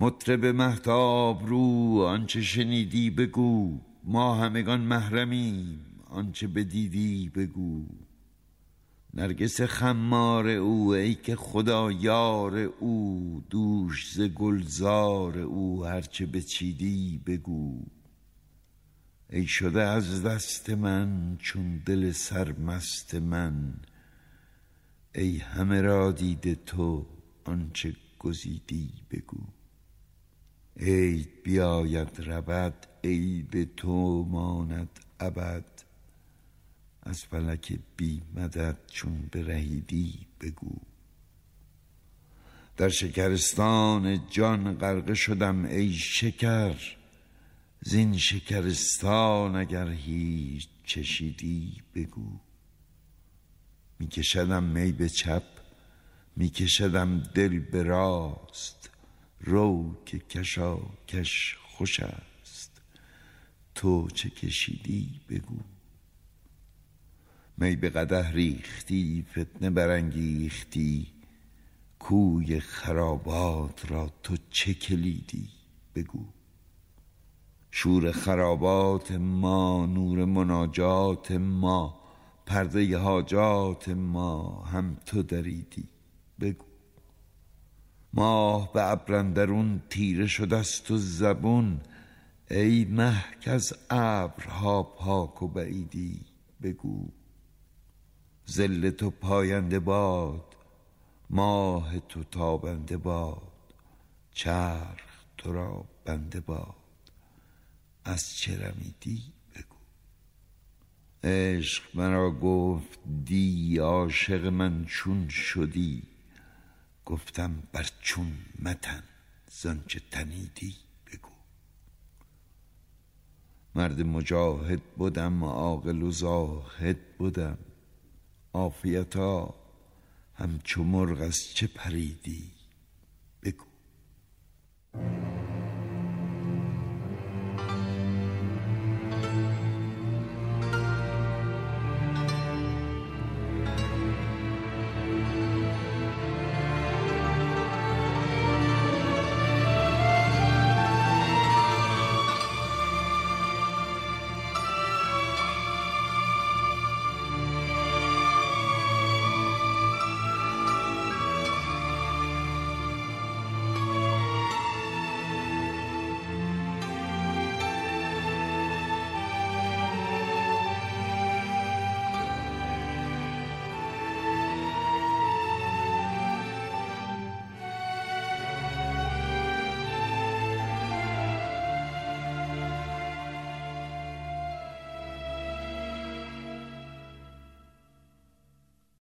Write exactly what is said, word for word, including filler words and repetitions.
مطرب مهتاب رو آنچه شنیدی بگو، ما همگان محرمیم آنچه بدیدی بگو. نرگس خمار او ای که خدا یار او، دوش ز گلزار او هرچه بچیدی بگو. ای شده از دست من چون دل سرمست من، ای همه را دیده تو آنچه گزیدی بگو. عید بیاید رود عید تو ماند ابد، از فلک بی مدد چون برهیدی بگو. در شکرستان جان غرقه شدم ای شکر، زین شکرستان اگر هیچ چشیدی بگو. می کشدم می به چپ می کشدم دل به راست، رو که کشاکش خوش است تو چه کشیدی بگو. می به قدح ریختی فتنه برانگیختی، کوی خرابات را تو چه کلیدی بگو. شور خرابات ما نور مناجات ما، پرده حاجات ما هم تو دریدی بگو. ماه به ابر اندرون تیره شده است و زبون، ای مه کز ابرها پاک و بعیدی بگو. ظل تو پاینده باد ماه تو تابنده باد، چرخ تو را بنده باد از چه رمیدی بگو. عشق مرا گفت دی عاشق من چون شدی، گفتم بر چون متن زانچه تنیدی بگو. مرد مجاهد بدم عاقل و زاهد بدم، عافیتا همچو مرغ از چه پریدی بگو.